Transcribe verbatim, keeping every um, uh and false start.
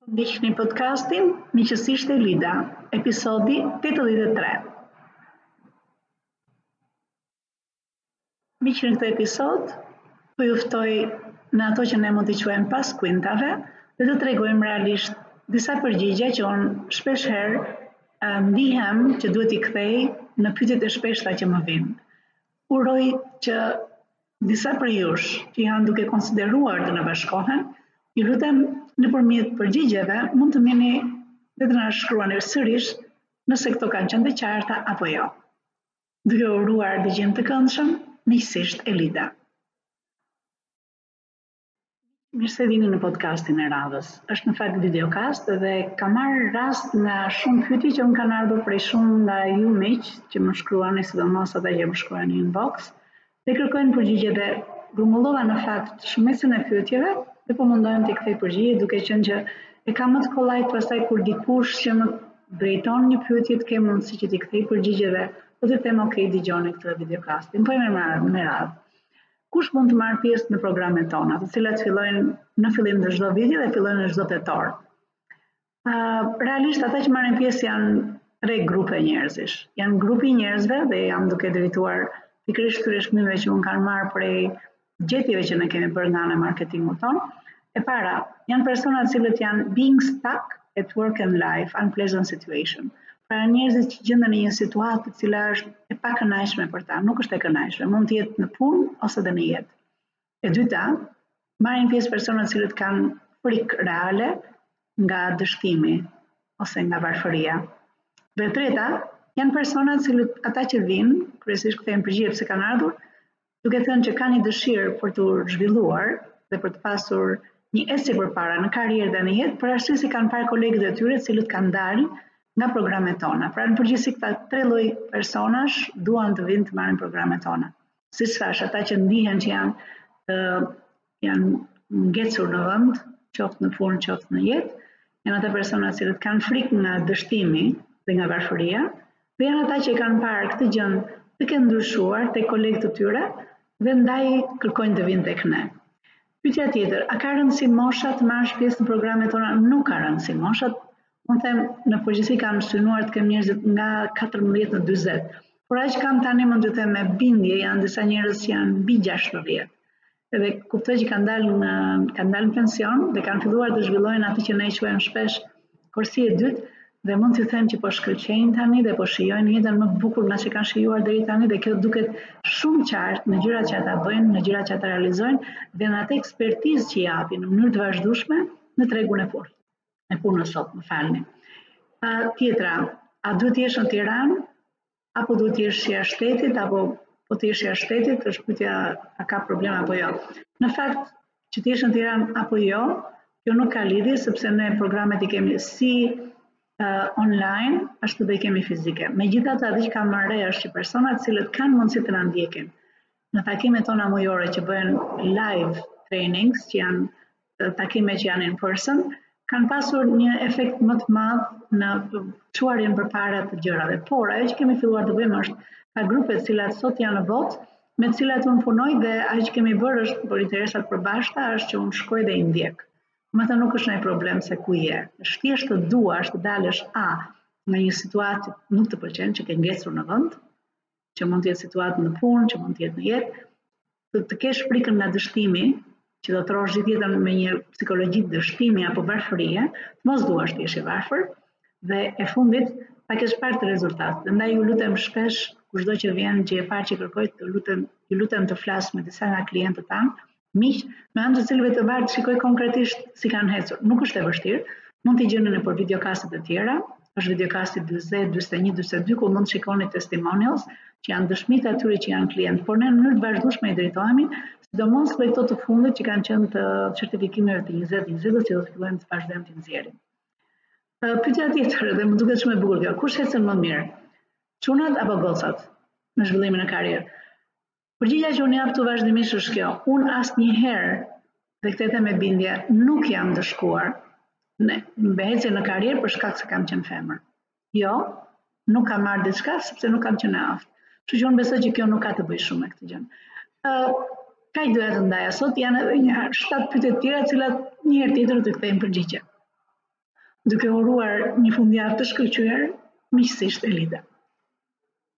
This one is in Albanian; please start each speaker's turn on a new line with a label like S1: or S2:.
S1: Ndiqni podcastin Miqësisht e Lida, episodi tetëdhjetë e tre. Miq, në këtë episod po ju ftoj në ato që ne mund t'i quajmë pas kuintave dhe të tregojmë realisht disa përgjigje që unë shpesh herë ndihem që duhet i kthej në pyetjet e shpeshta që më vijnë. Uroj që disa prej jush që janë duke konsideruar të na bashkohen, ju lutem nëpërmjet përgjigjeve mund të mini dhe të na shkruani sërish nëse këto kanë qenë të qarta apo jo. Duke uruar dëgjim të këndshëm, Miqësisht e Lida. Mirë se vini në podcastin e radhës. Është në fakt videokast dhe kam marrë rast nga shumë pyetje që më kanë ardhur prej shumë nga ju miq që më shkruani, sidomos ata që më shkruani në inbox, dhe kërkojnë përgjigje dhe grumullova në fakt shumicën e pyetjeve dhe po mundohem t'i kthej përgjigje duke qenë që e kam më të kollajt pastaj kur dikush që më drejton një pyetje të kem mundësi që t'i kthej përgjigje dhe po të them ok, dëgjoni këtë videokastin. Po me me radhë. Kush mund të marrë pjesë në programet tona, të cilat fillojnë në fillim të çdo viti dhe fillojnë në çdo tetor? Uh, realisht ata që marrin pjesë janë tre grupe njerëzish. Janë grupi njerëzve dhe janë duke drejtuar pikërisht këtyre shkrimeve që unë kanë marrë prej gjetjeve që ne kemi bërë nga ana e marketingut ton. E para, janë persona të cilët janë being stuck at work and life, unpleasant situation. Pra njerëzit që gjenden në një situatë e cila është e pakënaqshme për ta, nuk është e kënaqshme, mund të jetë në punë ose edhe në jetë. E dyta, marrin pjesë persona të cilët kanë frikë reale nga dështimi ose nga varfëria. Dhe e treta, janë persona të cilët ata që vinë, kryesisht kthejnë përgjigje pse kanë ardhur, duke thënë që kanë një dëshirë për të zhvilluar dhe për të pasur një eci përpara në karrierë dhe në jetë, për arsye se kanë parë kolegët e tyre të cilët kanë dalë nga programet tona. Pra në përgjithësi këta tre lloj personash duan të vinë të marrin programet tona. Siç thash, ata që ndihen që janë uh, janë ngecur në vend, qoftë në punë, qoftë në jetë, janë ata persona që kanë frikë nga dështimi dhe nga varfëria, dhe janë ata që kanë parë këtë gjë të kenë ndryshuar tek kolegët e tyre dhe ndaj kërkojnë të vinë tek ne. Pyetja tjetër, a ka rëndësi mosha të marrësh pjesë në programet tona? Nuk ka rëndësi mosha. Unë them në përgjithësi kam synuar të kem njerëz nga katërmbëdhjetë në dyzet. Por aq kam tani mund të them me bindje janë disa njerëz që janë mbi gjashtëdhjetë. Edhe kuptoj që kanë dalë në kanë dalë në pension dhe kanë filluar të zhvillojnë atë që ne quajmë shpesh korsi e dytë dhe mund t'ju them që po shkëlqejnë tani dhe po shijojnë jetën më të bukur nga që kanë shijuar deri tani dhe kjo duket shumë qartë në gjërat që ata bëjnë, në gjërat që ata realizojnë dhe në atë ekspertizë që japin në mënyrë të vazhdueshme në tregun e punë. E punës sot, më falni. Uh, tjetra, a duhet të jesh në Tiranë apo duhet të jesh jashtë shtetit apo po të jesh jashtë shtetit, është pyetja a ka problem apo jo. Në fakt, që të jesh në Tiranë apo jo, kjo nuk ka lidhje sepse ne programet i kemi si uh, online, ashtu dhe i kemi fizike. Megjithatë, atë që kam marrë re është që personat të cilët kanë mundësi të na ndjekin në takimet tona mujore që bëhen live trainings, që janë takime që janë in person, kanë pasur një efekt më të madh në çuarjen përpara të gjërave. Por ajo që kemi filluar të bëjmë është ka grupe të cilat sot janë në botë, me të cilat unë punoj dhe ajo që kemi bërë është për interesat përbashkëta është që unë shkoj dhe i ndjek. Më thënë nuk është ndonjë problem se ku je. Është thjesht të duash të dalësh a në një situatë nuk të pëlqen që ke ngecur në vend, që mund të jetë situatë në punë, që mund të jetë në jetë, të, të kesh frikën nga dështimi, që do të trosh gjithë jetën me një psikologji dështimi apo varfërie, të mos duash të jesh i varfër dhe e fundit ta kesh parë të rezultatet. Prandaj ju lutem shpesh kushdo që vjen që e parë që kërkoj, të lutem ju lutem të flas me disa nga klientët tanë, miq, me anë të cilëve të varë të shikoj konkretisht si kanë ecur. Nuk është e vështirë, mund t'i gjeni nëpër videokastet e tjera, është videokasti dyzet, dyzet e një, dyzet e dy, ku mund të shikoni testimonials që janë dëshmitë atyre që janë klientë, por ne në mënyrë të vazhdueshme i drejtohemi, sidomos me këto të fundit që kanë qenë të certifikimeve të njëzet njëzet që do të fillojmë të vazhdojmë të nxjerrim. Pyetja tjetër dhe më duket shumë e bukur kjo, kush ecën më mirë? Çunat apo gocat në zhvillimin e karrierë? Përgjigjja që unë jap këtu vazhdimisht është kjo. Unë asnjëherë, dhe këtë them me bindje, nuk jam dëshkuar në mbehecje në karrierë për shkak se kam qenë femër. Jo, nuk kam marrë diçka sepse nuk kam qenë aftë. Kështu që unë besoj që kjo nuk ka të bëjë shumë me këtë gjë. Uh, Kaq doja të ndaja sot, janë edhe një shtat pyetje të tjera, të cilat një herë tjetër do të kthejmë përgjigje. duke uruar një fundjavë të shkëlqyer miqësisht Elida.